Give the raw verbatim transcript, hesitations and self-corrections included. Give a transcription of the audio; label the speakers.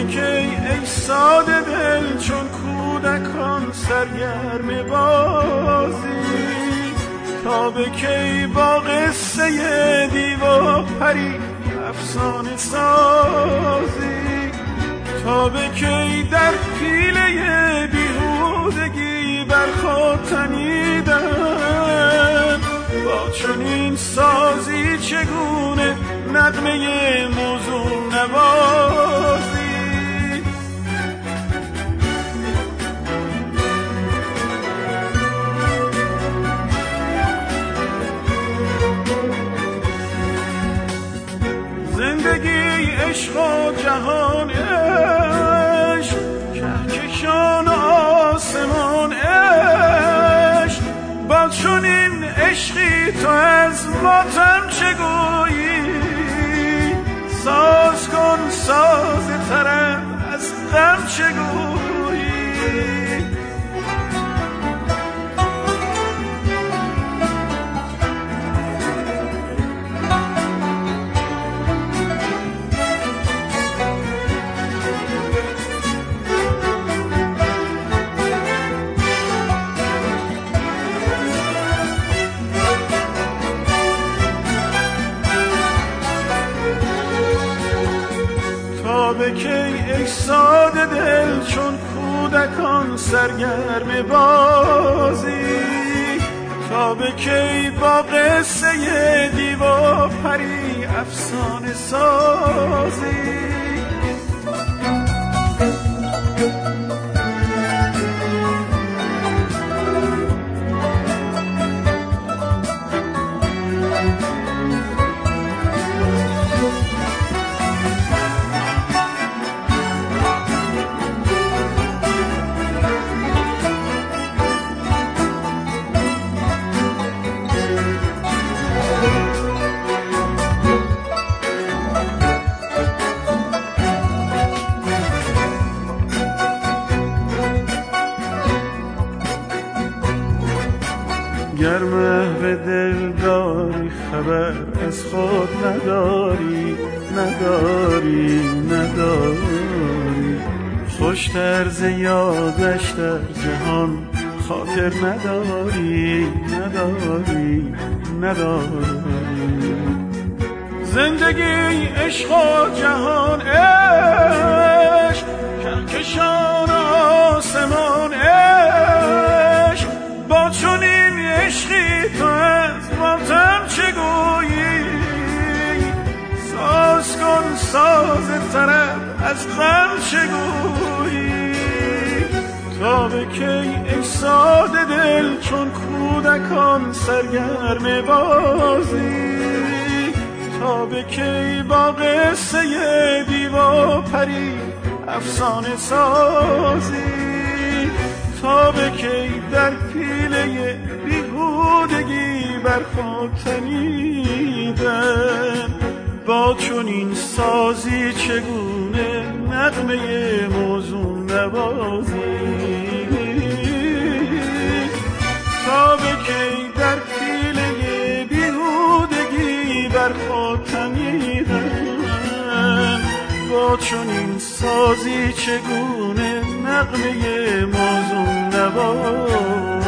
Speaker 1: کی ای ساده دل چون کودکان سرگرم بازی، تا به کی با قصه دیو پری افسانه سازی، تا به کی در پیله بیهودگی بر خود تنیدن، با چنین سازی چگونه نغمه موزون نوازی. زندگی عشق و جهان عشق، کهکشان آسمان عشق، با چنین عشقی تو از ماتم چگویی؟ ساز کن ساز طرب از غم چگویی؟ تا به کی ای ساده دل چون کودکان سرگرم بازی، تا به کی با قصه دیو و پری افسانه سازی. گر محو دل داری خبر از خود نداری، نداری نداری، خوش طرز یادش در جهان خاطر نداری، نداری نداری. زندگی عشق و جهان عشق، کهکشان آسمان عشق، با چنین عشقی تو از ماتم چگویی؟ ساز کن ساز طرب از غم چگویی؟ تا به کی ای ساده دل چون کودکان سرگرم بازی، تا به کی با قصه دیو و پری افسانه سازی، تا به کی در پیله بیهودگی بر خود تنیدن، با چنین سازی چگونه نغمه موزون نوازی. تا به کی در پیله بیهودگی بر خود تنیدن، با چنین سازی چگونه نغمه موزون نوازی.